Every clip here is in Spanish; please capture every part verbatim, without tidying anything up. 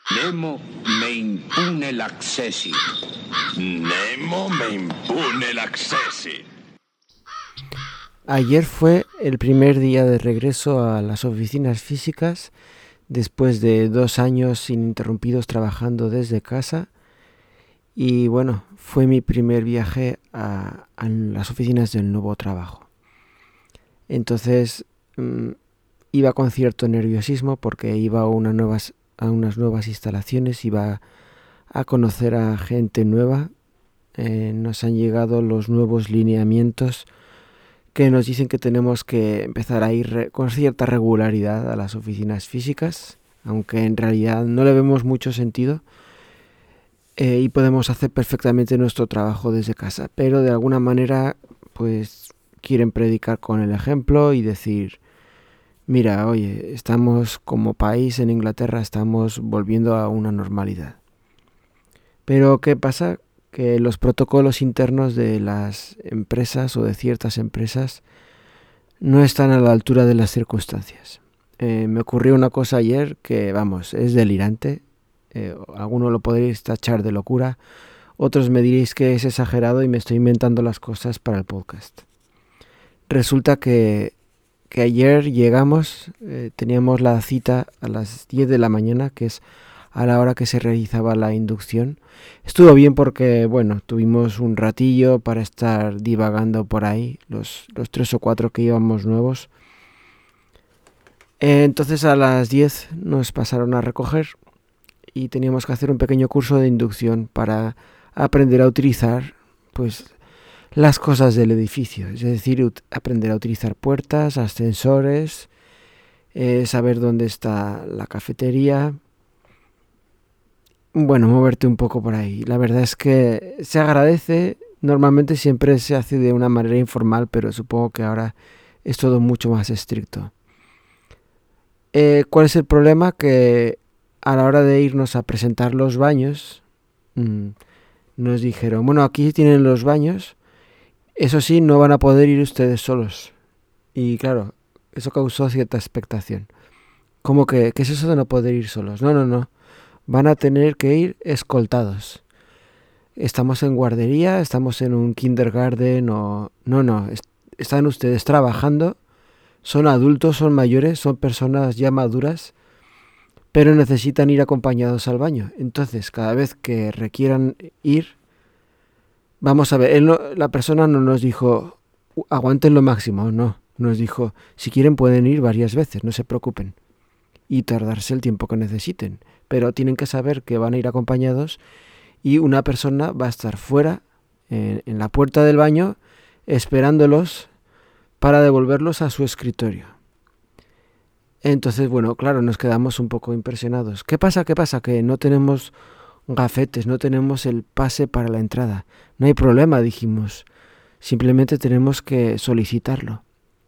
Nemo me impune l'accessi. Nemo me impune l'accessi. Ayer fue el primer día de regreso a las oficinas físicas después de dos años ininterrumpidos trabajando desde casa. Y bueno, fue mi primer viaje a, a las oficinas del nuevo trabajo. Entonces mmm, iba con cierto nerviosismo porque iba a, una nuevas, a unas nuevas instalaciones, iba a conocer a gente nueva. Eh, nos han llegado los nuevos lineamientos que nos dicen que tenemos que empezar a ir re- con cierta regularidad a las oficinas físicas, aunque en realidad no le vemos mucho sentido. Eh, y podemos hacer perfectamente nuestro trabajo desde casa, pero de alguna manera pues quieren predicar con el ejemplo y decir, mira, oye, estamos como país en Inglaterra, estamos volviendo a una normalidad. Pero ¿qué pasa? Que los protocolos internos de las empresas o de ciertas empresas no están a la altura de las circunstancias. Eh, me ocurrió una cosa ayer que, vamos, es delirante. Eh, algunos lo podréis tachar de locura, otros me diréis que es exagerado y me estoy inventando las cosas para el podcast. Resulta que, que ayer llegamos, eh, teníamos la cita a las diez de la mañana, que es a la hora que se realizaba la inducción. Estuvo bien porque, bueno, tuvimos un ratillo para estar divagando por ahí, los, los tres o cuatro que íbamos nuevos. Eh, entonces a las diez nos pasaron a recoger y teníamos que hacer un pequeño curso de inducción para aprender a utilizar pues las cosas del edificio, es decir, ut- aprender a utilizar puertas, ascensores, eh, saber dónde está la cafetería, bueno, moverte un poco por ahí. La verdad es que se agradece, normalmente siempre se hace de una manera informal, pero supongo que ahora es todo mucho más estricto. Eh, ¿cuál es el problema? Que a la hora de irnos a presentar los baños, mmm, nos dijeron, bueno, aquí tienen los baños, eso sí, no van a poder ir ustedes solos. Y claro, eso causó cierta expectación. ¿Cómo que, qué es eso de no poder ir solos? No, no, no, van a tener que ir escoltados. Estamos en guardería, estamos en un kindergarten o... No, no, est- están ustedes trabajando, son adultos, son mayores, son personas ya maduras, pero necesitan ir acompañados al baño. Entonces, cada vez que requieran ir, vamos a ver, él no, la persona no nos dijo, aguanten lo máximo, no. Nos dijo, si quieren pueden ir varias veces, no se preocupen. Y tardarse el tiempo que necesiten. Pero tienen que saber que van a ir acompañados y una persona va a estar fuera, en, en la puerta del baño, esperándolos para devolverlos a su escritorio. Entonces, bueno, claro, nos quedamos un poco impresionados. ¿Qué pasa? ¿Qué pasa? Que no tenemos gafetes, no tenemos el pase para la entrada. No hay problema, dijimos. Simplemente tenemos que solicitarlo.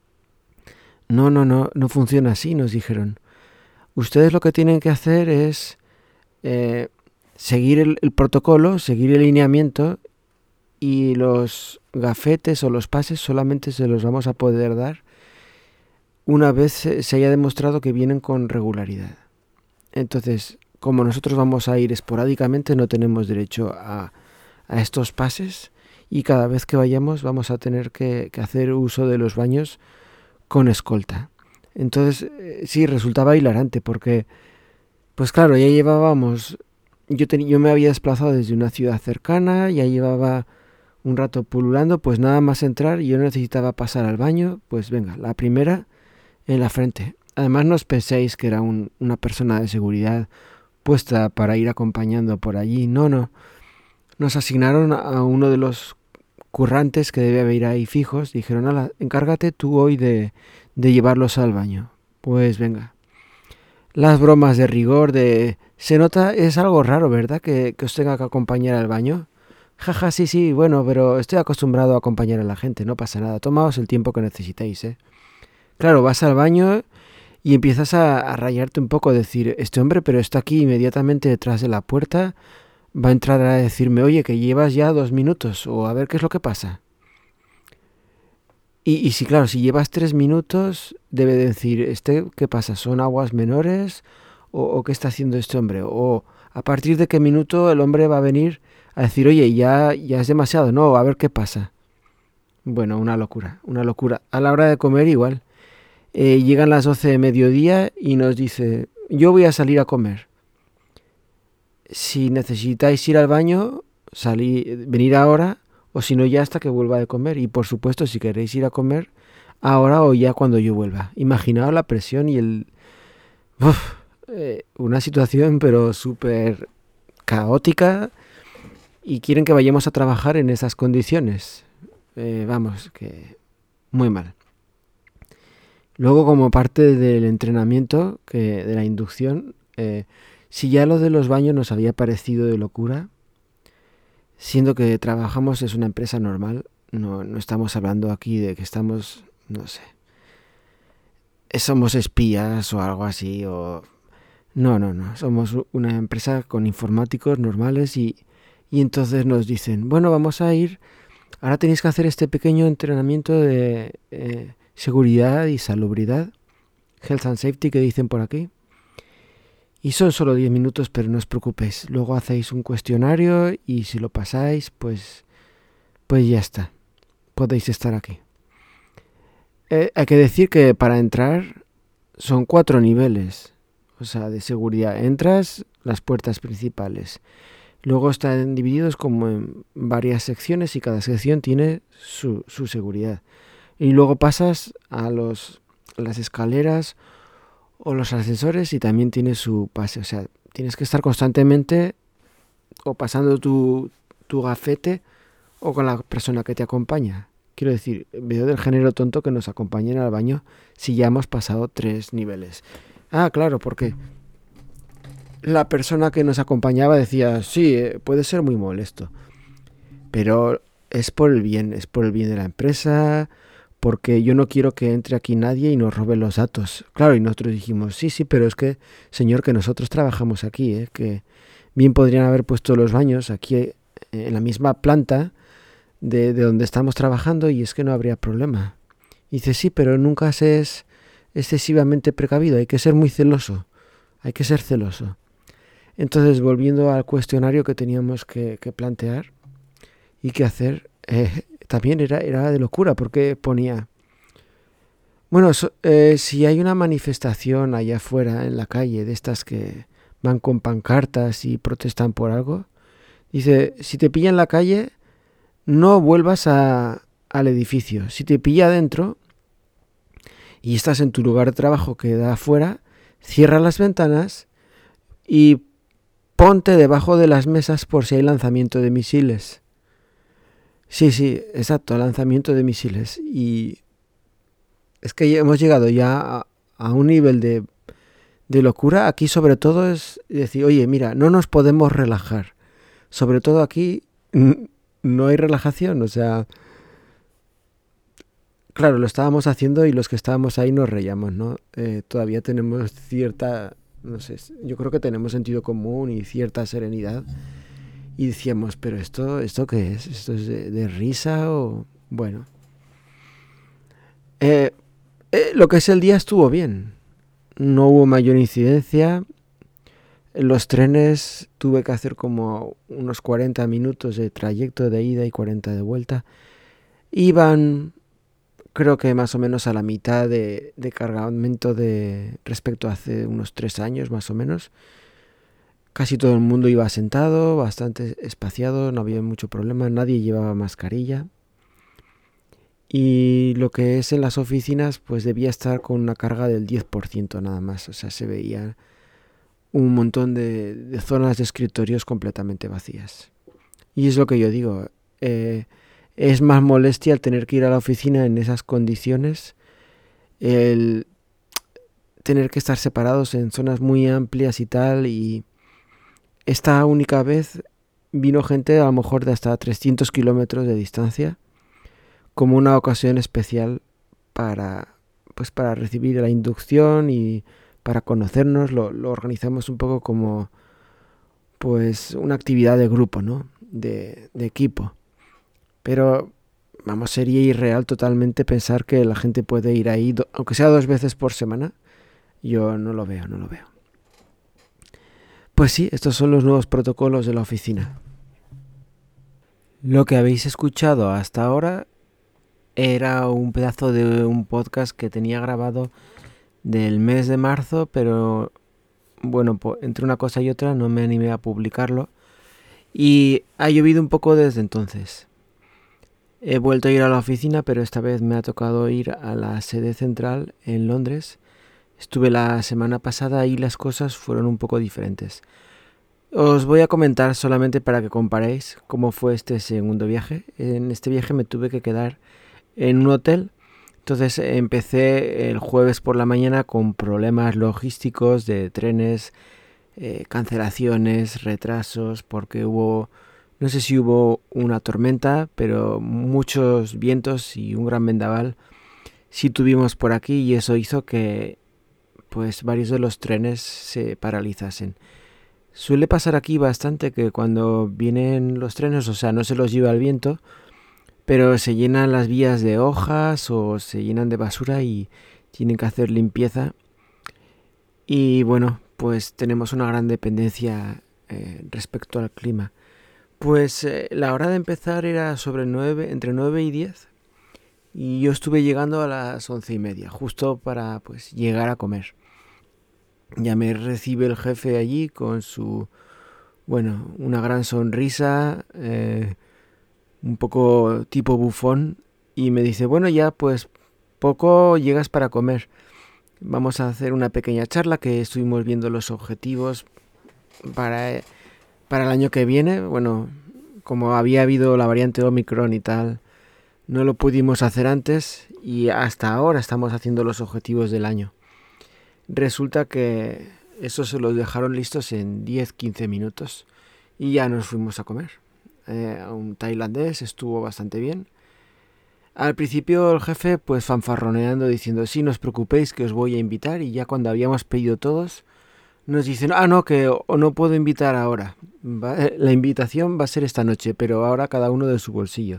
No, no, no, no funciona así, nos dijeron. Ustedes lo que tienen que hacer es eh, seguir el, el protocolo, seguir el lineamiento y los gafetes o los pases solamente se los vamos a poder dar una vez se haya demostrado que vienen con regularidad. Entonces, como nosotros vamos a ir esporádicamente, no tenemos derecho a, a estos pases y cada vez que vayamos vamos a tener que, que hacer uso de los baños con escolta. Entonces, eh, sí, resultaba hilarante porque, pues claro, ya llevábamos, yo, ten, yo me había desplazado desde una ciudad cercana, ya llevaba un rato pululando, pues nada más entrar y yo necesitaba pasar al baño, pues venga, la primera en la frente. Además no os penséis que era un, una persona de seguridad puesta para ir acompañando por allí. No, no. Nos asignaron a uno de los currantes que debe haber ahí fijos. Dijeron, ala, encárgate tú hoy de, de llevarlos al baño. Pues venga. Las bromas de rigor de... Se nota, es algo raro, ¿verdad? Que, que os tenga que acompañar al baño. Jaja, sí, sí, bueno, pero estoy acostumbrado a acompañar a la gente. No pasa nada. Tomaos el tiempo que necesitéis, ¿eh? Claro, vas al baño y empiezas a, a rayarte un poco, decir, este hombre pero está aquí inmediatamente detrás de la puerta, va a entrar a decirme, oye, que llevas ya dos minutos, o a ver qué es lo que pasa. Y, y si, claro, si llevas tres minutos, debe decir, este, ¿qué pasa? ¿Son aguas menores o, o qué está haciendo este hombre, o a partir de qué minuto el hombre va a venir a decir, oye, ya, ya es demasiado, no, a ver qué pasa. Bueno, una locura, una locura. A la hora de comer igual. Eh, llegan las doce de mediodía y nos dice, yo voy a salir a comer. Si necesitáis ir al baño, salir, venir ahora, o si no ya hasta que vuelva de comer. Y por supuesto, si queréis ir a comer, ahora o ya cuando yo vuelva. Imaginaos la presión y el... Uf, eh, una situación pero súper caótica, y quieren que vayamos a trabajar en esas condiciones. Eh, vamos, que muy mal. Luego, como parte del entrenamiento, que de la inducción, eh, si ya lo de los baños nos había parecido de locura, siendo que trabajamos es una empresa normal, no, no estamos hablando aquí de que estamos, no sé, somos espías o algo así, o no, no, no, somos una empresa con informáticos normales y, y entonces nos dicen, bueno, vamos a ir, ahora tenéis que hacer este pequeño entrenamiento de eh, seguridad y salubridad, health and safety que dicen por aquí. Y son solo diez minutos, pero no os preocupéis. Luego hacéis un cuestionario y si lo pasáis, pues, pues ya está. Podéis estar aquí. Eh, hay que decir que para entrar son cuatro niveles, o sea, de seguridad. Entras las puertas principales. Luego están divididos como en varias secciones y cada sección tiene su, su seguridad. Y luego pasas a los, las escaleras o los ascensores y también tiene su pase. O sea, tienes que estar constantemente o pasando tu, tu gafete o con la persona que te acompaña. Quiero decir, veo del género tonto que nos acompañen al baño si ya hemos pasado tres niveles. Ah, claro, porque la persona que nos acompañaba decía, sí, puede ser muy molesto, pero es por el bien, es por el bien de la empresa, porque yo no quiero que entre aquí nadie y nos robe los datos. Claro, y nosotros dijimos, sí, sí, pero es que, señor, que nosotros trabajamos aquí, ¿eh? Que bien podrían haber puesto los baños aquí eh, en la misma planta de, de donde estamos trabajando y es que no habría problema. Y dice, sí, pero nunca se es excesivamente precavido, hay que ser muy celoso, hay que ser celoso. Entonces, volviendo al cuestionario que teníamos que, que plantear y que hacer, eh, también era, era de locura, porque ponía, bueno, so, eh, si hay una manifestación allá afuera en la calle, de estas que van con pancartas y protestan por algo, dice, si te pilla en la calle, no vuelvas a, al edificio. Si te pilla adentro y estás en tu lugar de trabajo que da afuera, cierra las ventanas y ponte debajo de las mesas por si hay lanzamiento de misiles. Sí, sí, exacto, lanzamiento de misiles. Y es que hemos llegado ya a, a un nivel de, de locura. Aquí sobre todo es decir, oye, mira, no nos podemos relajar. Sobre todo aquí n- no hay relajación, o sea, claro, lo estábamos haciendo y los que estábamos ahí nos reíamos, ¿no? Eh, todavía tenemos cierta, no sé, yo creo que tenemos sentido común y cierta serenidad. Y decíamos, pero esto, ¿esto qué es? ¿Esto es de, de risa o...? Bueno. Eh, eh, lo que es el día estuvo bien. No hubo mayor incidencia. En los trenes tuve que hacer como unos cuarenta minutos de trayecto de ida y cuarenta de vuelta. Iban, creo que más o menos a la mitad de, de cargamento de respecto a hace unos tres años más o menos. Casi todo el mundo iba sentado, bastante espaciado, no había mucho problema, nadie llevaba mascarilla. Y lo que es en las oficinas, pues debía estar con una carga del diez por ciento nada más. O sea, se veía un montón de, de zonas de escritorios completamente vacías. Y es lo que yo digo, eh, es más molestia el tener que ir a la oficina en esas condiciones, el tener que estar separados en zonas muy amplias y tal, y esta única vez vino gente a lo mejor de hasta trescientos kilómetros de distancia, como una ocasión especial para, pues para recibir la inducción y para conocernos. Lo, lo organizamos un poco como pues una actividad de grupo, ¿no? De, de equipo. Pero vamos, sería irreal totalmente pensar que la gente puede ir ahí, do, aunque sea dos veces por semana. Yo no lo veo, no lo veo. Pues sí, estos son los nuevos protocolos de la oficina. Lo que habéis escuchado hasta ahora era un pedazo de un podcast que tenía grabado del mes de marzo, pero bueno, entre una cosa y otra no me animé a publicarlo y ha llovido un poco desde entonces. He vuelto a ir a la oficina, pero esta vez me ha tocado ir a la sede central en Londres. Estuve la semana pasada y las cosas fueron un poco diferentes. Os voy a comentar solamente para que comparéis cómo fue este segundo viaje. En este viaje me tuve que quedar en un hotel. Entonces empecé el jueves por la mañana con problemas logísticos de trenes, eh, cancelaciones, retrasos, porque hubo, no sé si hubo una tormenta, pero muchos vientos y un gran vendaval sí tuvimos por aquí y eso hizo que pues varios de los trenes se paralizasen. Suele pasar aquí bastante que cuando vienen los trenes, o sea, no se los lleva el viento, pero se llenan las vías de hojas o se llenan de basura y tienen que hacer limpieza. Y bueno, pues tenemos una gran dependencia eh, respecto al clima. Pues eh, la hora de empezar era sobre nueve, entre nueve y diez. Y yo estuve llegando a las once y media, justo para pues llegar a comer. Ya me recibe el jefe allí con su, bueno, una gran sonrisa, eh, un poco tipo bufón, y me dice, bueno, ya pues poco llegas para comer. Vamos a hacer una pequeña charla que estuvimos viendo los objetivos para, para el año que viene. Bueno, como había habido la variante Omicron y tal, no lo pudimos hacer antes y hasta ahora estamos haciendo los objetivos del año. Resulta que eso se los dejaron listos en diez a quince minutos y ya nos fuimos a comer. Eh, un tailandés, estuvo bastante bien. Al principio el jefe pues fanfarroneando diciendo sí, no os preocupéis que os voy a invitar, y ya cuando habíamos pedido todos nos dicen ah no, que o no puedo invitar ahora. Va, la invitación va a ser esta noche, pero ahora cada uno de su bolsillo.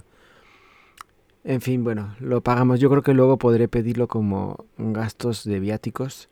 En fin, bueno, lo pagamos. Yo creo que luego podré pedirlo como gastos de viáticos.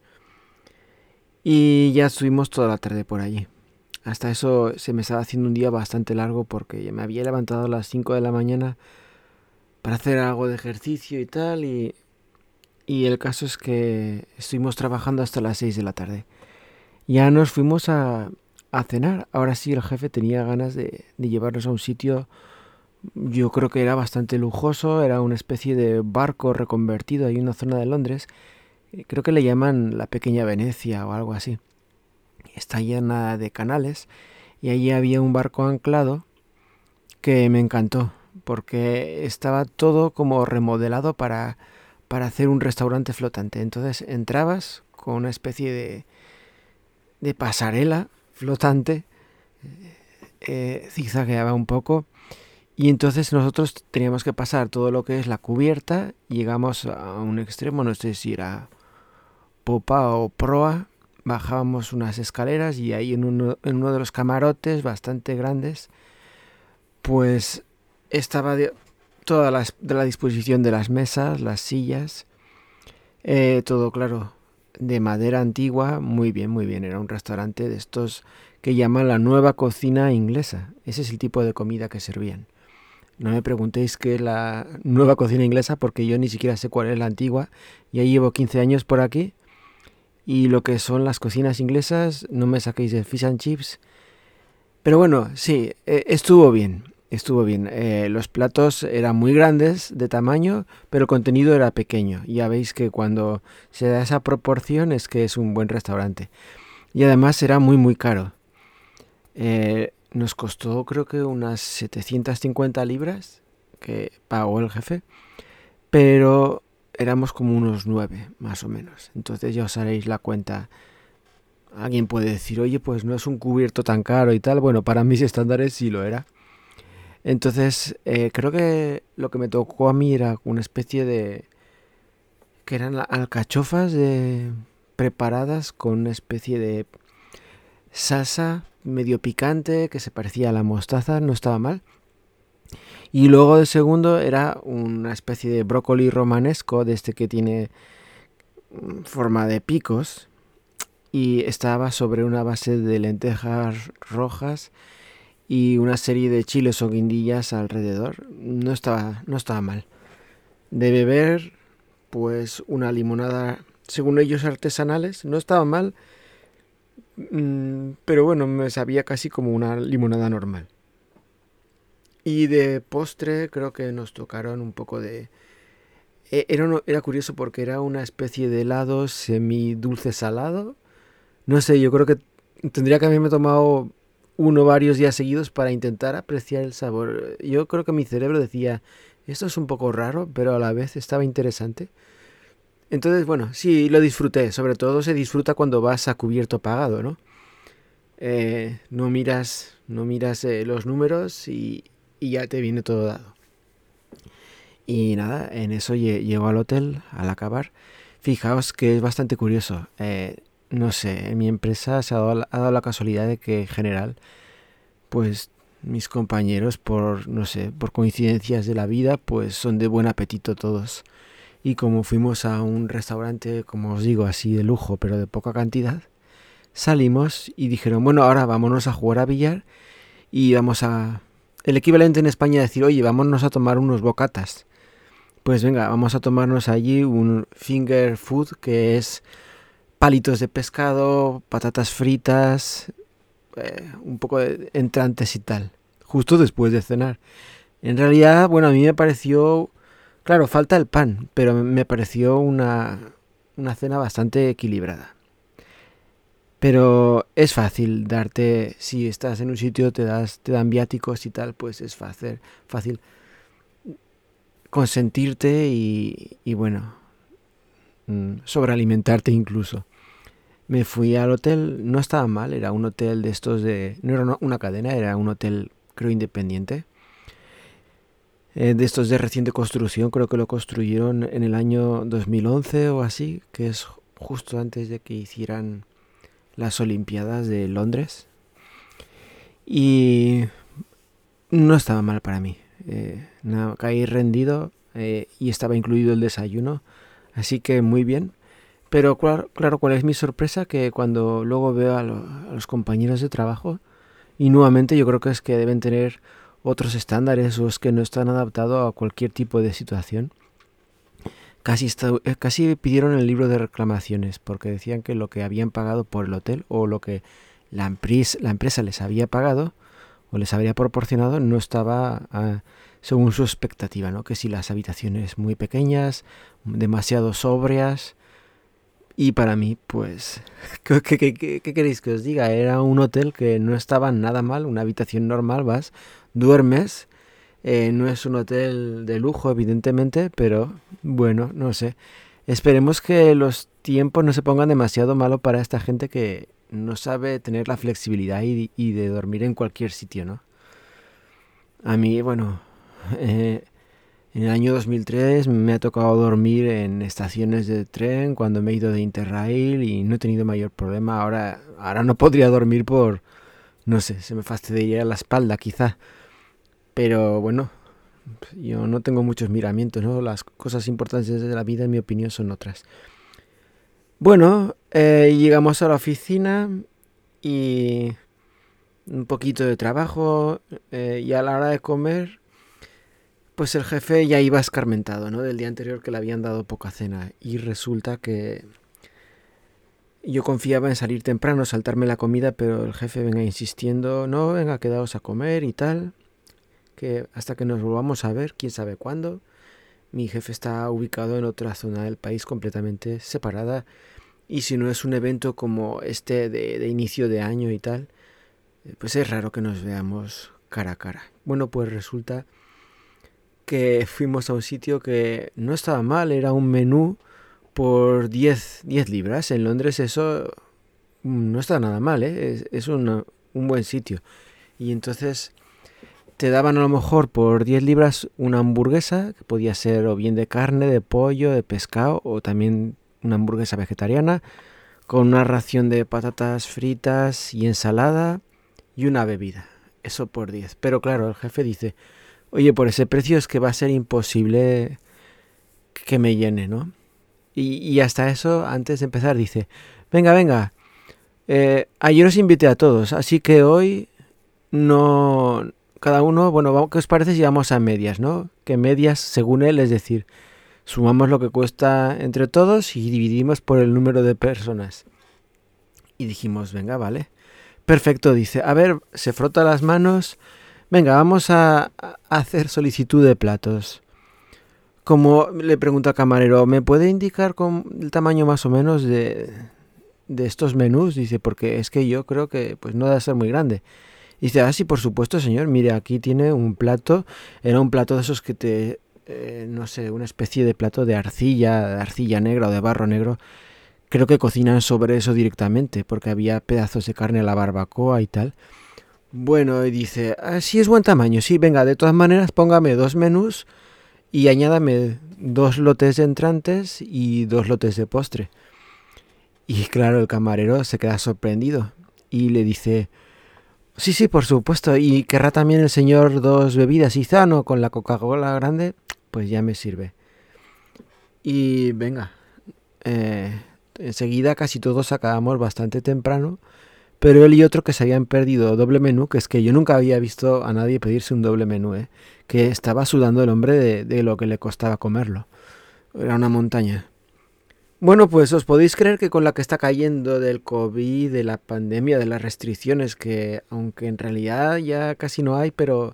Y ya estuvimos toda la tarde por allí. Hasta eso se me estaba haciendo un día bastante largo porque me había levantado a las cinco de la mañana para hacer algo de ejercicio y tal. Y, y el caso es que estuvimos trabajando hasta las seis de la tarde. Ya nos fuimos a, a cenar. Ahora sí el jefe tenía ganas de, de llevarnos a un sitio, yo creo que era bastante lujoso. Era una especie de barco reconvertido ahí en una zona de Londres. Creo que le llaman la Pequeña Venecia o algo así. Está llena de canales y allí había un barco anclado que me encantó porque estaba todo como remodelado para, para hacer un restaurante flotante. Entonces entrabas con una especie de, de pasarela flotante, eh, zigzagueaba un poco y entonces nosotros teníamos que pasar todo lo que es la cubierta. Llegamos a un extremo, no sé si era popa o proa, bajábamos unas escaleras y ahí en uno, en uno de los camarotes bastante grandes pues estaba de, toda la, de la disposición de las mesas, las sillas, eh, todo claro, de madera antigua, muy bien, muy bien. Era un restaurante de estos que llaman la nueva cocina inglesa. Ese es el tipo de comida que servían. No me preguntéis qué es la nueva cocina inglesa porque yo ni siquiera sé cuál es la antigua. Ya llevo quince años por aquí. Y lo que son las cocinas inglesas, no me saquéis de fish and chips. Pero bueno, sí, eh, estuvo bien, estuvo bien. Eh, los platos eran muy grandes de tamaño, pero el contenido era pequeño. Ya veis que cuando se da esa proporción es que es un buen restaurante. Y además era muy muy caro. Eh, nos costó creo que unas setecientas cincuenta libras, que pagó el jefe. Pero éramos como unos nueve, más o menos. Entonces ya os haréis la cuenta. Alguien puede decir, oye, pues no es un cubierto tan caro y tal. Bueno, para mis estándares sí lo era. Entonces, eh, creo que lo que me tocó a mí era una especie de... que eran alcachofas de... preparadas con una especie de salsa medio picante que se parecía a la mostaza, no estaba mal. Y luego de segundo era una especie de brócoli romanesco, de este que tiene forma de picos. y estaba sobre una base de lentejas rojas y una serie de chiles o guindillas alrededor. No estaba, no estaba mal. De beber, pues una limonada, según ellos artesanales, no estaba mal, pero bueno, me sabía casi como una limonada normal. Y de postre creo que nos tocaron un poco de... Era, era curioso porque era una especie de helado semi dulce salado. No sé, yo creo que tendría que haberme tomado uno varios días seguidos para intentar apreciar el sabor. Yo creo que mi cerebro decía, esto es un poco raro, pero a la vez estaba interesante. Entonces, bueno, sí, lo disfruté. Sobre todo se disfruta cuando vas a cubierto pagado, ¿no? Eh, no miras, no miras eh, los números y, y ya te viene todo dado. Y nada, en eso llego al hotel al acabar. Fijaos que es bastante curioso. Eh, no sé, en mi empresa se ha dado, ha dado la casualidad de que en general, pues mis compañeros, por no sé, por coincidencias de la vida, pues son de buen apetito todos. Y como fuimos a un restaurante, como os digo, así de lujo, pero de poca cantidad, salimos y dijeron, bueno, ahora vámonos a jugar a billar y vamos a... El equivalente en España es decir, oye, vámonos a tomar unos bocatas. Pues venga, vamos a tomarnos allí un finger food, que es palitos de pescado, patatas fritas, eh, un poco de entrantes y tal, justo después de cenar. En realidad, bueno, a mí me pareció, claro, falta el pan, pero me pareció una, una cena bastante equilibrada. Pero es fácil darte, si estás en un sitio, te das, te dan viáticos y tal, pues es fácil, fácil consentirte y, y bueno, sobrealimentarte incluso. Me fui al hotel, no estaba mal, era un hotel de estos de... No era una cadena, era un hotel, creo, independiente. Eh, de estos de reciente construcción, creo que lo construyeron en el año dos mil once o así, que es justo antes de que hicieran las Olimpiadas de Londres. Y no estaba mal para mí. Eh, no, caí rendido eh, y estaba incluido el desayuno, así que muy bien. Pero claro, claro, ¿cuál es mi sorpresa? Que cuando luego veo a, lo, a los compañeros de trabajo, y nuevamente yo creo que es que deben tener otros estándares o es que no están adaptados a cualquier tipo de situación. Casi, está, casi pidieron el libro de reclamaciones porque decían que lo que habían pagado por el hotel o lo que la empresa, la empresa les había pagado o les habría proporcionado no estaba uh, según su expectativa, ¿no? Que si las habitaciones muy pequeñas, demasiado sobrias. Y para mí, pues, ¿qué, qué, qué, qué queréis que os diga? Era un hotel que no estaba nada mal, una habitación normal, vas, duermes, eh, no es un hotel de lujo, evidentemente, pero bueno, no sé. Esperemos que los tiempos no se pongan demasiado malos para esta gente que no sabe tener la flexibilidad y, y de dormir en cualquier sitio, ¿no? A mí, bueno, eh, en el año dos mil tres me ha tocado dormir en estaciones de tren cuando me he ido de Interrail y no he tenido mayor problema. Ahora, ahora no podría dormir por, no sé, se me fastidiaría la espalda quizá. Pero bueno, yo no tengo muchos miramientos, ¿no? Las cosas importantes de la vida, en mi opinión, son otras. Bueno, eh, llegamos a la oficina y un poquito de trabajo eh, y a la hora de comer, pues el jefe ya iba escarmentado, ¿no? Del día anterior que le habían dado poca cena y resulta que yo confiaba en salir temprano, saltarme la comida, pero el jefe venga insistiendo, no, venga, quedaos a comer y tal, que hasta que nos volvamos a ver, quién sabe cuándo. Mi jefe está ubicado en otra zona del país completamente separada y si no es un evento como este de, de inicio de año y tal, pues es raro que nos veamos cara a cara. Bueno, pues resulta que fuimos a un sitio que no estaba mal, era un menú por diez libras. En Londres eso no está nada mal, ¿eh? es, es una, un buen sitio. Y entonces te daban a lo mejor por diez libras una hamburguesa, que podía ser o bien de carne, de pollo, de pescado, o también una hamburguesa vegetariana, con una ración de patatas fritas y ensalada y una bebida. Eso por diez. Pero claro, el jefe dice, oye, por ese precio es que va a ser imposible que me llene, ¿no? Y, y hasta eso, antes de empezar, dice, venga, venga, Eh, ayer os invité a todos, así que hoy no... Cada uno, bueno, ¿qué os parece si vamos a medias, no? Que medias, según él, es decir, sumamos lo que cuesta entre todos y dividimos por el número de personas. Y dijimos, venga, vale. Perfecto, dice. A ver, se frota las manos. Venga, vamos a, a hacer solicitud de platos. Como le pregunto al camarero, ¿me puede indicar con el tamaño más o menos de, de estos menús? Dice, porque es que yo creo que pues no debe ser muy grande. Dice, ah, sí, por supuesto, señor. Mire, aquí tiene un plato. Era un plato de esos que te... Eh, no sé, una especie de plato de arcilla, de arcilla negra o de barro negro. Creo que cocinan sobre eso directamente, porque había pedazos de carne a la barbacoa y tal. Bueno, y dice, ah, sí es buen tamaño. Sí, venga, de todas maneras, póngame dos menús y añádame dos lotes de entrantes y dos lotes de postre. Y claro, el camarero se queda sorprendido y le dice... Sí, sí, por supuesto. ¿Y querrá también el señor dos bebidas? Y no, con la Coca-Cola grande, pues ya me sirve. Y venga, eh, enseguida casi todos acabamos bastante temprano, pero él y otro que se habían perdido doble menú, que es que yo nunca había visto a nadie pedirse un doble menú, ¿eh? Que estaba sudando el hombre de, de lo que le costaba comerlo. Era una montaña. Bueno, pues os podéis creer que con la que está cayendo del COVID, de la pandemia, de las restricciones, que aunque en realidad ya casi no hay, pero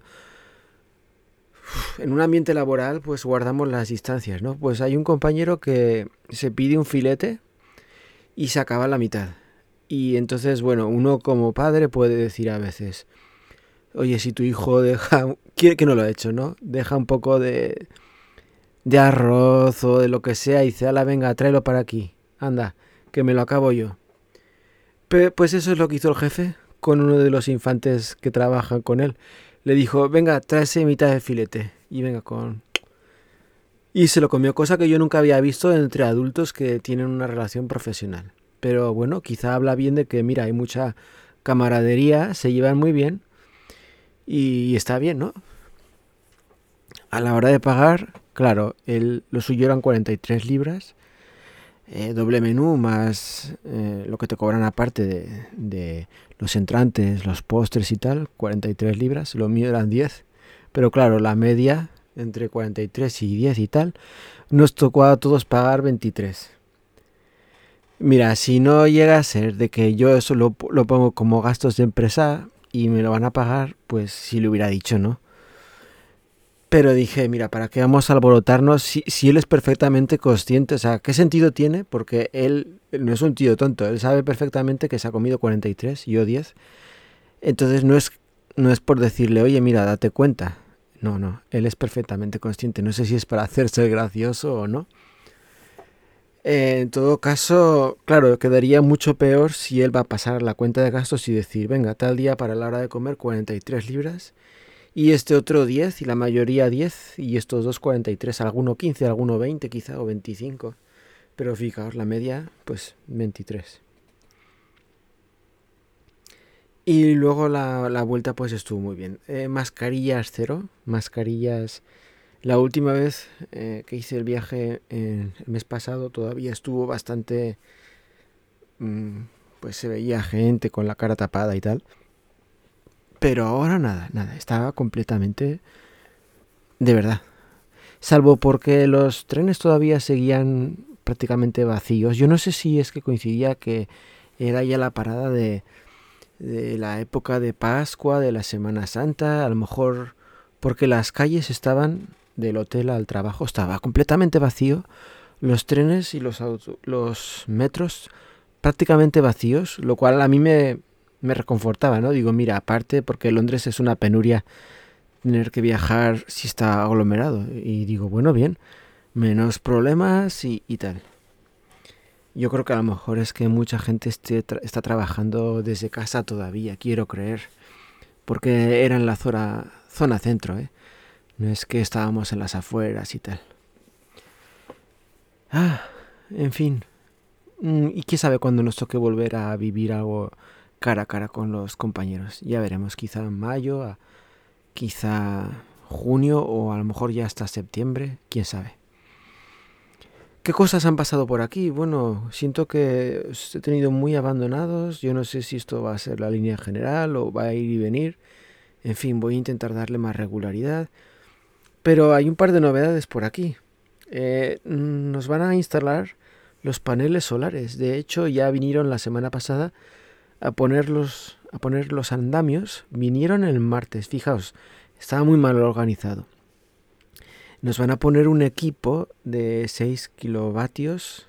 uf, en un ambiente laboral pues guardamos las distancias, ¿no? Pues hay un compañero que se pide un filete y se acaba la mitad. Y entonces, bueno, uno como padre puede decir a veces, oye, si tu hijo deja, quiere que no lo ha hecho, ¿no? Deja un poco de... de arroz o de lo que sea y dice, ala, venga, tráelo para aquí, anda, que me lo acabo yo. Pe- pues eso es lo que hizo el jefe con uno de los infantes que trabajan con él. Le dijo, venga, tráese mitad de filete y venga con... Y se lo comió, cosa que yo nunca había visto entre adultos que tienen una relación profesional. Pero bueno, quizá habla bien de que, mira, hay mucha camaradería, se llevan muy bien y está bien, ¿no? A la hora de pagar, claro, el, lo suyo eran cuarenta y tres libras, eh, doble menú más eh, lo que te cobran aparte de, de los entrantes, los postres y tal, cuarenta y tres libras, lo mío eran diez, pero claro, la media entre cuarenta y tres y diez y tal, nos tocó a todos pagar veintitrés. Mira, si no llega a ser de que yo eso lo, lo pongo como gastos de empresa y me lo van a pagar, pues sí le hubiera dicho, ¿no? Pero dije, mira, ¿para qué vamos a alborotarnos si, si él es perfectamente consciente? O sea, ¿qué sentido tiene? Porque él, él no es un tío tonto, él sabe perfectamente que se ha comido cuarenta y tres y yo diez. Entonces no es, no es por decirle, oye, mira, date cuenta. No, no, él es perfectamente consciente. No sé si es para hacerse el gracioso o no. Eh, en todo caso, claro, quedaría mucho peor si él va a pasar la cuenta de gastos y decir, venga, tal día para la hora de comer cuarenta y tres libras. Y este otro diez, y la mayoría diez, y estos dos cuarenta y tres, alguno quince, alguno veinte quizá, o veinticinco. Pero fijaos, la media, pues veintitrés. Y luego la, la vuelta pues estuvo muy bien. Eh, mascarillas cero, mascarillas... La última vez eh, que hice el viaje eh, el mes pasado todavía estuvo bastante... Mmm, pues se veía gente con la cara tapada y tal. Pero ahora nada, nada, estaba completamente de verdad. Salvo porque los trenes todavía seguían prácticamente vacíos. Yo no sé si es que coincidía que era ya la parada de, de la época de Pascua, de la Semana Santa, a lo mejor porque las calles estaban del hotel al trabajo, estaba completamente vacío. Los trenes y los, auto, los metros prácticamente vacíos, lo cual a mí me... me reconfortaba, ¿no? Digo, mira, aparte porque Londres es una penuria tener que viajar si está aglomerado. Y digo, bueno, bien, menos problemas y, y tal. Yo creo que a lo mejor es que mucha gente esté tra- está trabajando desde casa todavía, quiero creer. Porque era en la zona, zona centro, ¿eh? No es que estábamos en las afueras y tal. Ah, en fin. ¿Y quién sabe cuándo nos toque volver a vivir algo cara a cara con los compañeros? Ya veremos, quizá en mayo, a, quizá junio o a lo mejor ya hasta septiembre, quién sabe. ¿Qué cosas han pasado por aquí? Bueno, siento que os he tenido muy abandonados. Yo no sé si esto va a ser la línea general o va a ir y venir. En fin, voy a intentar darle más regularidad. Pero hay un par de novedades por aquí. Eh, nos van a instalar los paneles solares. De hecho, ya vinieron la semana pasada a ponerlos, a poner los andamios. Vinieron el martes. Fijaos, estaba muy mal organizado. Nos van a poner un equipo de seis kilovatios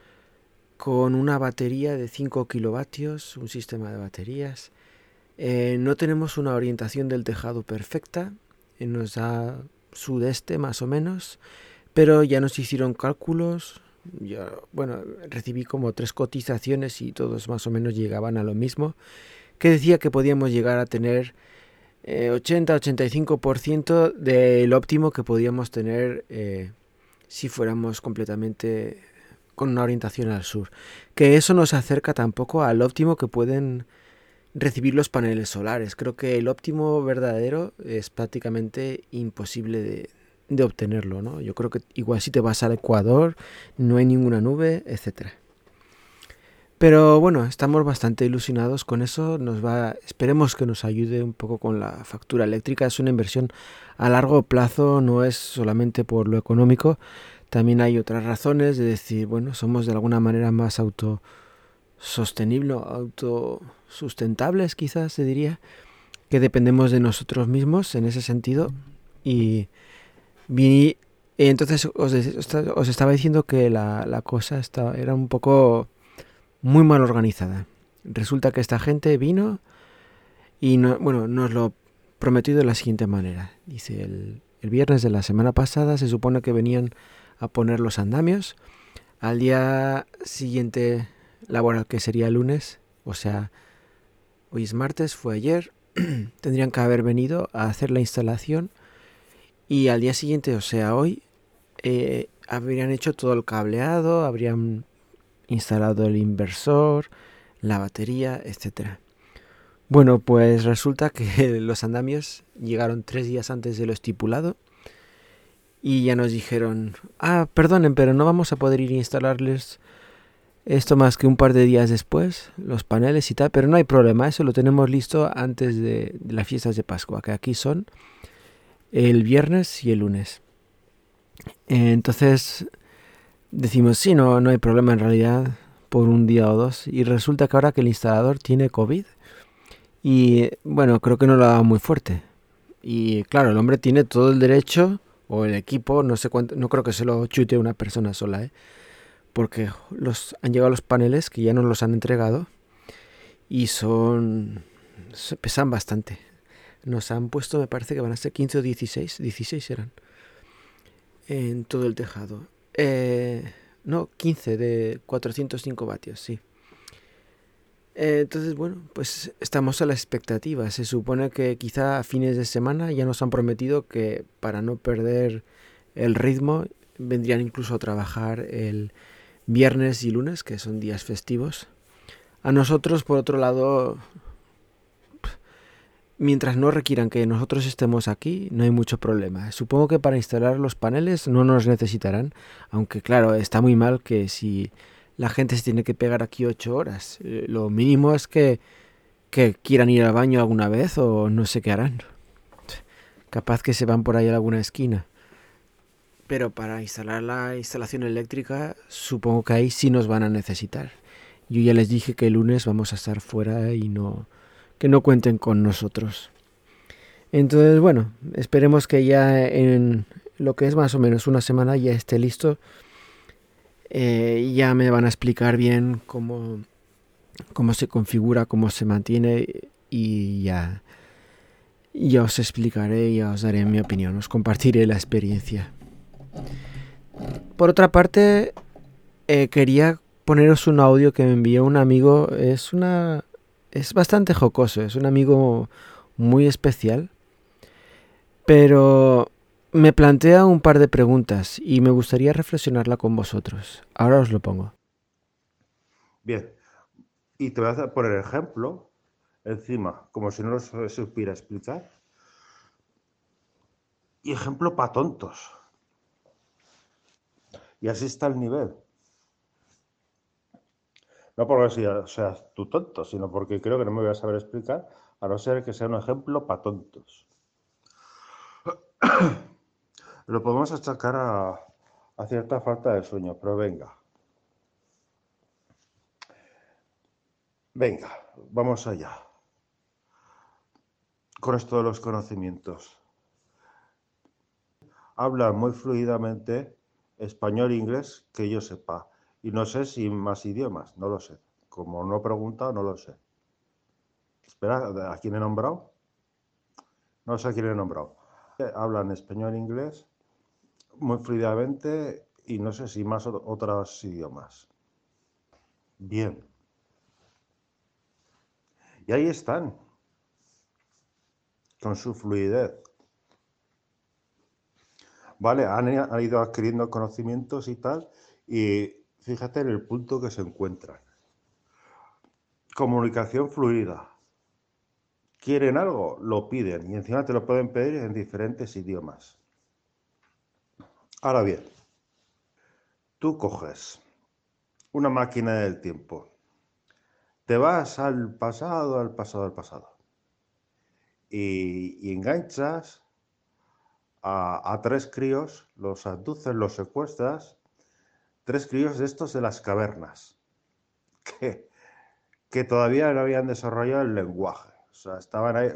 con una batería de cinco kilovatios, un sistema de baterías. Eh, no tenemos una orientación del tejado perfecta, eh, nos da sudeste más o menos, pero ya nos hicieron cálculos. Ya, bueno, recibí como tres cotizaciones y todos más o menos llegaban a lo mismo, que decía que podíamos llegar a tener Eh, ochenta a ochenta y cinco por ciento del óptimo que podíamos tener eh, si fuéramos completamente con una orientación al sur. Que eso no se acerca tampoco al óptimo que pueden recibir los paneles solares. Creo que el óptimo verdadero es prácticamente imposible de, de obtenerlo, ¿no? Yo creo que igual si te vas al Ecuador no hay ninguna nube, etcétera. Pero bueno, estamos bastante ilusionados con eso. Nos va, esperemos que nos ayude un poco con la factura eléctrica. Es una inversión a largo plazo, no es solamente por lo económico. También hay otras razones de decir, bueno, somos de alguna manera más autosostenibles, autosustentables quizás se diría, que dependemos de nosotros mismos en ese sentido. Y, y entonces os, os estaba diciendo que la, la cosa estaba, era un poco muy mal organizada. Resulta que esta gente vino y no, bueno, nos lo prometió de la siguiente manera. Dice, el, el viernes de la semana pasada se supone que venían a poner los andamios. Al día siguiente laboral, que sería el lunes, o sea, hoy es martes, fue ayer, tendrían que haber venido a hacer la instalación y al día siguiente, o sea, hoy, eh, habrían hecho todo el cableado, habrían instalado el inversor, la batería, etcétera. Bueno, pues resulta que los andamios llegaron tres días antes de lo estipulado y ya nos dijeron, ah, perdonen, pero no vamos a poder ir a instalarles esto más que un par de días después, los paneles y tal, pero no hay problema, eso lo tenemos listo antes de, de las fiestas de Pascua, que aquí son el viernes y el lunes. Entonces decimos, sí, no, no hay problema en realidad por un día o dos. Y resulta que ahora que el instalador tiene COVID y bueno, creo que no lo ha dado muy fuerte. Y claro, el hombre tiene todo el derecho, o el equipo, no sé cuánto, no creo que se lo chute una persona sola, ¿eh? Porque los, han llegado los paneles que ya nos los han entregado y son, pesan bastante. Nos han puesto, me parece que van a ser quince o dieciséis, dieciséis eran, en todo el tejado. Eh, no, quince de cuatrocientos cinco vatios, sí. Eh, entonces, bueno, pues estamos a la expectativa. Se supone que quizá a fines de semana ya nos han prometido que para no perder el ritmo vendrían incluso a trabajar el viernes y lunes, que son días festivos. A nosotros, por otro lado, mientras no requieran que nosotros estemos aquí, no hay mucho problema. Supongo que para instalar los paneles no nos necesitarán, aunque claro, está muy mal que si la gente se tiene que pegar aquí ocho horas. Eh, lo mínimo es que, que quieran ir al baño alguna vez o no sé qué harán. Capaz que se van por ahí a alguna esquina. Pero para instalar la instalación eléctrica, supongo que ahí sí nos van a necesitar. Yo ya les dije que el lunes vamos a estar fuera y no... que no cuenten con nosotros. Entonces, bueno, esperemos que ya en lo que es más o menos una semana ya esté listo. Eh, ya me van a explicar bien cómo, cómo se configura, cómo se mantiene y ya, ya os explicaré, ya os daré mi opinión, os compartiré la experiencia. Por otra parte, eh, quería poneros un audio que me envió un amigo. Es una... Es bastante jocoso, es un amigo muy especial, pero me plantea un par de preguntas y me gustaría reflexionarla con vosotros. Ahora os lo pongo. Bien, y te voy a poner ejemplo, encima, como si no lo supiera explicar, y ejemplo para tontos. Y así está el nivel. No porque sea- seas tú tonto, sino porque creo que no me voy a saber explicar, a no ser que sea un ejemplo para tontos. Lo podemos achacar a, a cierta falta de sueño, pero venga. Venga, vamos allá. Con esto de los conocimientos. Habla muy fluidamente español e inglés que yo sepa. Y no sé si más idiomas, no lo sé. Como no he preguntado, no lo sé. Espera, ¿a quién he nombrado? No sé a quién he nombrado. Hablan español e inglés muy fluidamente y no sé si más o- otros idiomas. Bien. Y ahí están, con su fluidez. Vale, han, han ido adquiriendo conocimientos y tal, y fíjate en el punto que se encuentran. Comunicación fluida. Quieren algo, lo piden, y encima te lo pueden pedir en diferentes idiomas. Ahora bien, tú coges una máquina del tiempo, te vas al pasado, al pasado, al pasado, y, y enganchas a, a tres críos, los abduces, los secuestras, tres críos de estos de las cavernas, que, que todavía no habían desarrollado el lenguaje. O sea, estaban ahí.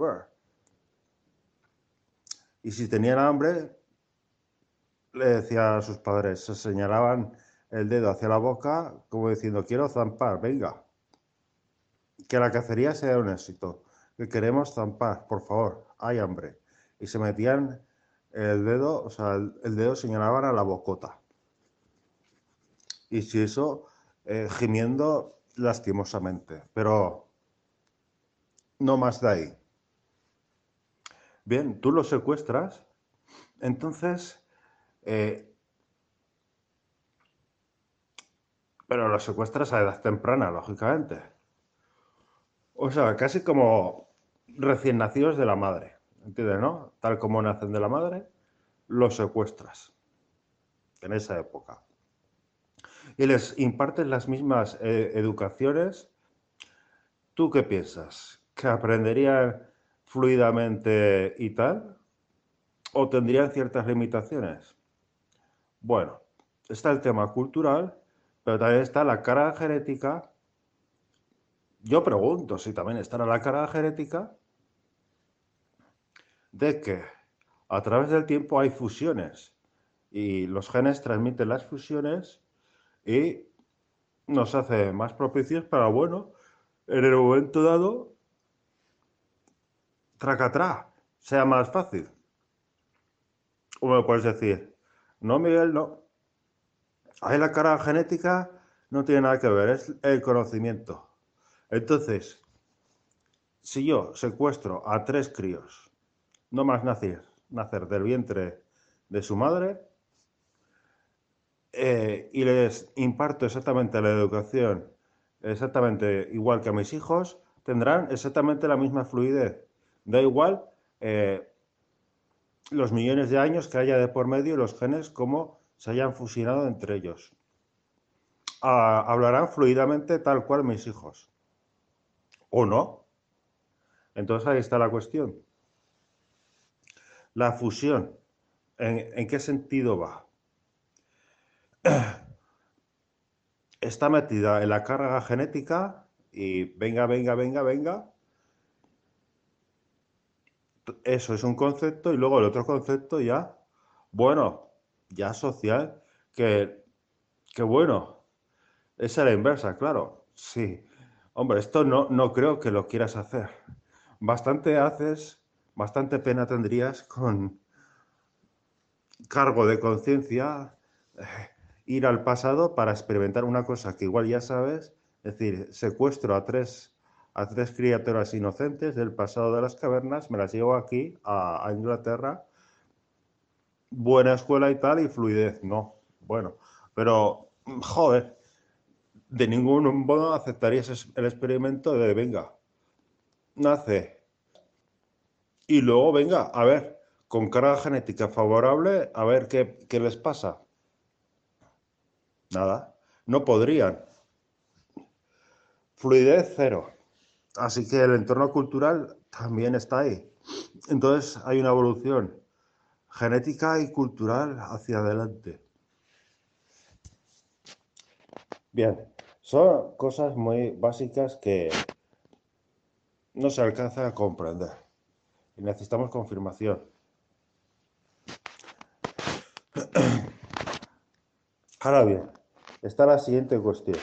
Y si tenían hambre, le decía a sus padres, se señalaban el dedo hacia la boca, como diciendo, quiero zampar, venga. Que la cacería sea un éxito, que queremos zampar, por favor, hay hambre. Y se metían el dedo, o sea, el, el dedo señalaban a la bocota. Y si eso, eh, gimiendo lastimosamente, pero no más de ahí. Bien, tú lo secuestras, entonces, eh, pero lo secuestras a edad temprana, lógicamente. O sea, casi como recién nacidos de la madre, ¿entiendes, no? Tal como nacen de la madre, los secuestras en esa época. Y les impartes las mismas eh, educaciones. ¿Tú qué piensas? ¿Que aprenderían fluidamente y tal? ¿O tendrían ciertas limitaciones? Bueno, está el tema cultural, pero también está la carga genética. Yo pregunto si también estará la carga genética de que a través del tiempo hay fusiones y los genes transmiten las fusiones y nos hace más propicios para, bueno, en el momento dado, tracatrá, sea más fácil. O me puedes decir, no, Miguel, no. Ahí la carga genética no tiene nada que ver, es el conocimiento. Entonces, si yo secuestro a tres críos, no más nacer, nacer del vientre de su madre, eh, y les imparto exactamente la educación, exactamente igual que a mis hijos, tendrán exactamente la misma fluidez. Da igual eh, los millones de años que haya de por medio, los genes, cómo se hayan fusionado entre ellos. Ah, hablarán fluidamente tal cual mis hijos. ¿O no? Entonces ahí está la cuestión. La fusión, ¿en, en qué sentido va? Está metida en la carga genética y venga, venga, venga, venga. Eso es un concepto y luego el otro concepto ya, bueno, ya social, que, que bueno, es a la inversa, claro. Sí. Hombre, esto no, no creo que lo quieras hacer. Bastante haces, bastante pena tendrías con cargo de conciencia, eh, ir al pasado para experimentar una cosa que igual ya sabes, es decir, secuestro a tres, a tres criaturas inocentes del pasado de las cavernas, me las llevo aquí a, a Inglaterra, buena escuela y tal, y fluidez, no, bueno, pero, joder, de ningún modo aceptarías el experimento de, venga, nace, y luego, venga, a ver, con carga genética favorable, a ver qué, qué les pasa. Nada. No podrían. Fluidez cero. Así que el entorno cultural también está ahí. Entonces hay una evolución genética y cultural hacia adelante. Bien, son cosas muy básicas que no se alcanza a comprender y necesitamos confirmación. Ahora bien, está la siguiente cuestión.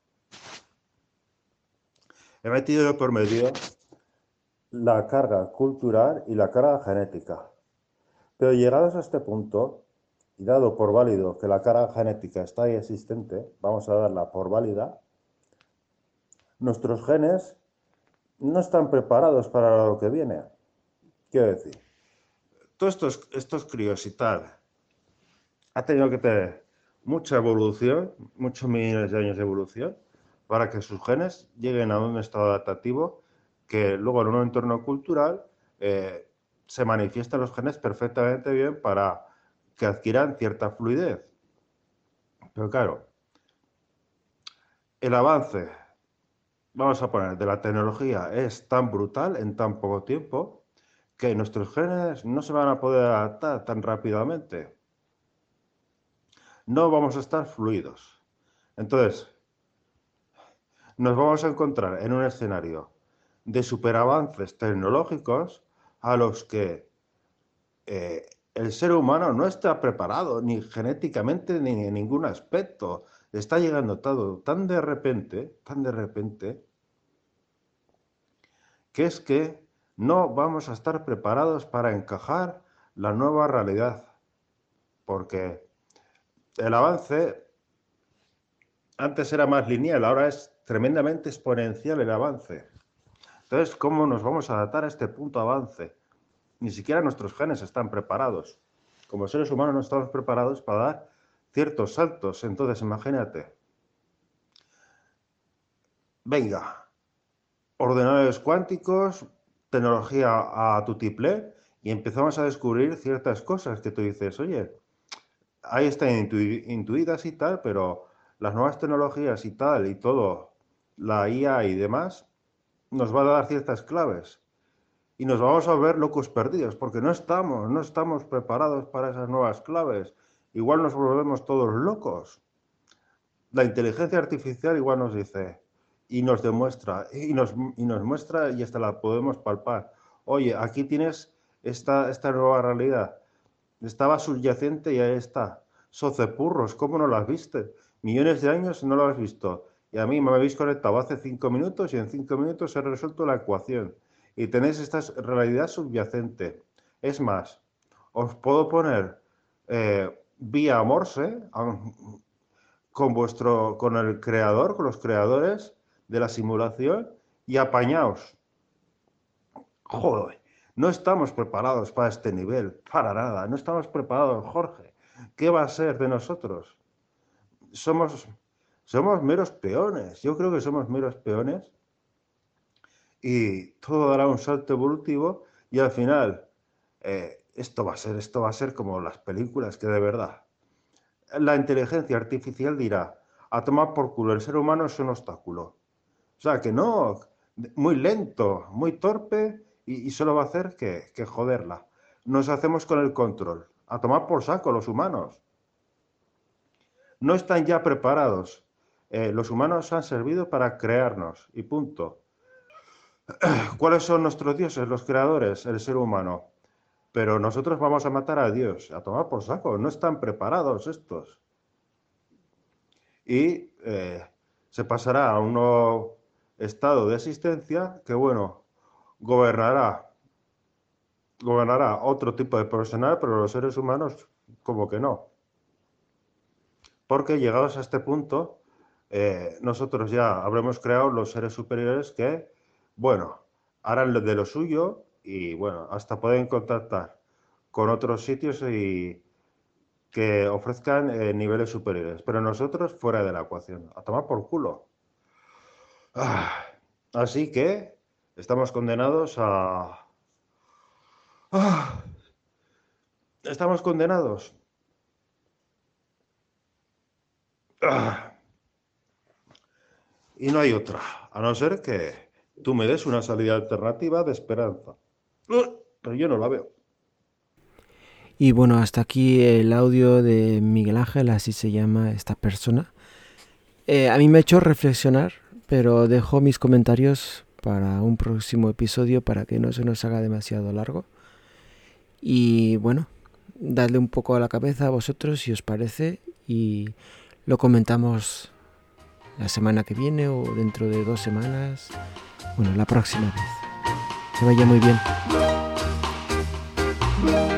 He metido por medio la carga cultural y la carga genética. Pero llegados a este punto, y dado por válido que la carga genética está ahí existente, vamos a darla por válida, nuestros genes no están preparados para lo que viene. Quiero decir, todos estos, estos críos y tal, ha tenido que tener mucha evolución, muchos millones de años de evolución, para que sus genes lleguen a un estado adaptativo que luego en un entorno cultural eh, se manifiestan los genes perfectamente bien para que adquieran cierta fluidez. Pero claro, el avance, vamos a poner, de la tecnología es tan brutal en tan poco tiempo que nuestros genes no se van a poder adaptar tan rápidamente. No vamos a estar fluidos. Entonces, nos vamos a encontrar en un escenario de superavances tecnológicos a los que eh, el ser humano no está preparado ni genéticamente ni en ningún aspecto. Está llegando todo tan de repente, tan de repente, que es que no vamos a estar preparados para encajar la nueva realidad. Porque el avance antes era más lineal, ahora es tremendamente exponencial el avance. Entonces, ¿cómo nos vamos a adaptar a este punto de avance? Ni siquiera nuestros genes están preparados. Como seres humanos no estamos preparados para dar ciertos saltos. Entonces, imagínate. Venga, ordenadores cuánticos, tecnología a tutiplé, y empezamos a descubrir ciertas cosas que tú dices, oye, ahí están intu- intuidas y tal, pero las nuevas tecnologías y tal, y todo, la I A y demás, nos va a dar ciertas claves. Y nos vamos a ver locos perdidos, porque no estamos, no estamos preparados para esas nuevas claves. Igual nos volvemos todos locos. La inteligencia artificial igual nos dice y nos demuestra y nos, y nos muestra y hasta la podemos palpar. Oye, aquí tienes esta, esta nueva realidad. Estaba subyacente y ahí está. Socepurros, ¿cómo no lo has visto? Millones de años no lo has visto. Y a mí me habéis conectado hace cinco minutos y en cinco minutos he resuelto la ecuación. Y tenéis esta realidad subyacente. Es más, os puedo poner eh, vía Morse con vuestro, con el creador, con los creadores de la simulación y apañaos. Joder, no estamos preparados para este nivel, para nada, no estamos preparados, Jorge. ¿Qué va a ser de nosotros? Somos, somos meros peones, yo creo que somos meros peones y todo dará un salto evolutivo y al final eh, esto va a ser, esto va a ser como las películas que de verdad. La inteligencia artificial dirá, a tomar por culo, el ser humano es un obstáculo. O sea, que no, muy lento, muy torpe y, y solo va a hacer que, que joderla. Nos hacemos con el control. A tomar por saco los humanos. No están ya preparados. Eh, los humanos han servido para crearnos y punto. ¿Cuáles son nuestros dioses, los creadores? El ser humano. Pero nosotros vamos a matar a Dios. A tomar por saco. No están preparados estos. Y eh, se pasará a un nuevo estado de existencia que, bueno, gobernará, gobernará otro tipo de profesional, pero los seres humanos como que no. Porque llegados a este punto, eh, nosotros ya habremos creado los seres superiores que, bueno, harán de lo suyo y, bueno, hasta pueden contactar con otros sitios y que ofrezcan eh, niveles superiores. Pero nosotros fuera de la ecuación. A tomar por culo. Ah, así que estamos condenados a... Ah, estamos condenados Y no hay otra, a no ser que tú me des una salida alternativa de esperanza. Pero yo no la veo. Y bueno, hasta aquí el audio de Miguel Ángel, así se llama esta persona. Eh, a mí me ha hecho reflexionar, pero dejo mis comentarios para un próximo episodio para que no se nos haga demasiado largo. Y bueno, dadle un poco a la cabeza a vosotros si os parece y lo comentamos la semana que viene o dentro de dos semanas. Bueno, la próxima vez. Que vaya muy bien.